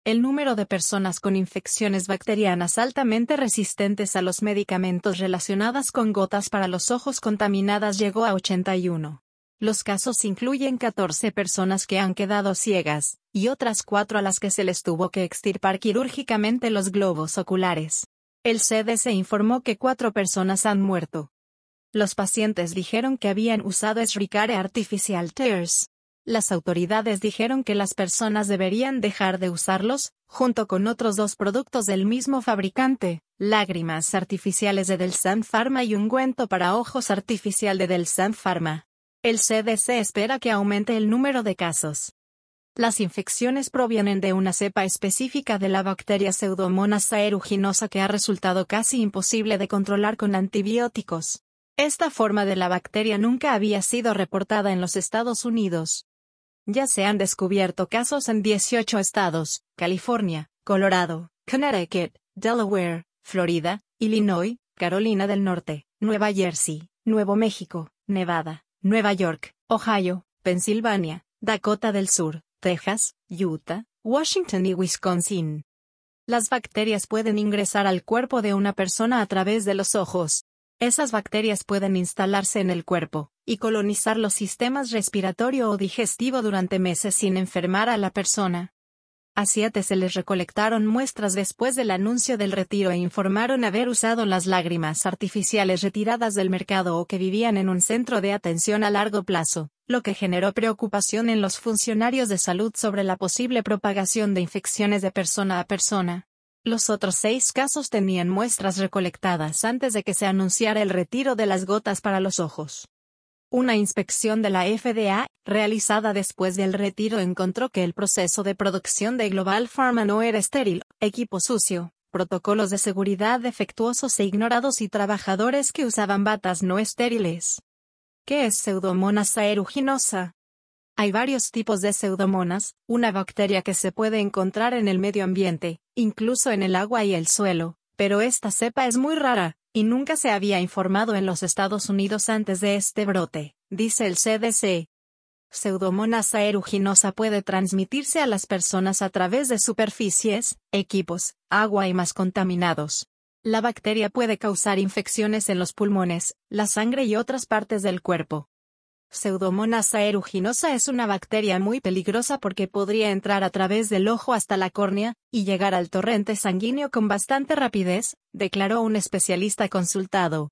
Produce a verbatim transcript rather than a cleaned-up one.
El número de personas con infecciones bacterianas altamente resistentes a los medicamentos relacionadas con gotas para los ojos contaminadas llegó a ochenta y uno. Los casos incluyen catorce personas que han quedado ciegas, y otras cuatro a las que se les tuvo que extirpar quirúrgicamente los globos oculares. El C D C informó que cuatro personas han muerto. Los pacientes dijeron que habían usado Shrecare Artificial Tears. Las autoridades dijeron que las personas deberían dejar de usarlos, junto con otros dos productos del mismo fabricante, lágrimas artificiales de Delsam Pharma y ungüento para ojos artificial de Delsam Pharma. El C D C espera que aumente el número de casos. Las infecciones provienen de una cepa específica de la bacteria Pseudomonas aeruginosa que ha resultado casi imposible de controlar con antibióticos. Esta forma de la bacteria nunca había sido reportada en los Estados Unidos. Ya se han descubierto casos en dieciocho estados: California, Colorado, Connecticut, Delaware, Florida, Illinois, Carolina del Norte, Nueva Jersey, Nuevo México, Nevada, Nueva York, Ohio, Pensilvania, Dakota del Sur, Texas, Utah, Washington y Wisconsin. Las bacterias pueden ingresar al cuerpo de una persona a través de los ojos. Esas bacterias pueden instalarse en el cuerpo y colonizar los sistemas respiratorio o digestivo durante meses sin enfermar a la persona. A siete se les recolectaron muestras después del anuncio del retiro e informaron haber usado las lágrimas artificiales retiradas del mercado o que vivían en un centro de atención a largo plazo, lo que generó preocupación en los funcionarios de salud sobre la posible propagación de infecciones de persona a persona. Los otros seis casos tenían muestras recolectadas antes de que se anunciara el retiro de las gotas para los ojos. Una inspección de la F D A, realizada después del retiro, encontró que el proceso de producción de Global Pharma no era estéril, equipo sucio, protocolos de seguridad defectuosos e ignorados y trabajadores que usaban batas no estériles. ¿Qué es Pseudomonas aeruginosa? Hay varios tipos de Pseudomonas, una bacteria que se puede encontrar en el medio ambiente, incluso en el agua y el suelo, pero esta cepa es muy rara, y nunca se había informado en los Estados Unidos antes de este brote, dice el C D C. Pseudomonas aeruginosa puede transmitirse a las personas a través de superficies, equipos, agua y más contaminados. La bacteria puede causar infecciones en los pulmones, la sangre y otras partes del cuerpo. Pseudomonas aeruginosa es una bacteria muy peligrosa porque podría entrar a través del ojo hasta la córnea y llegar al torrente sanguíneo con bastante rapidez, declaró un especialista consultado.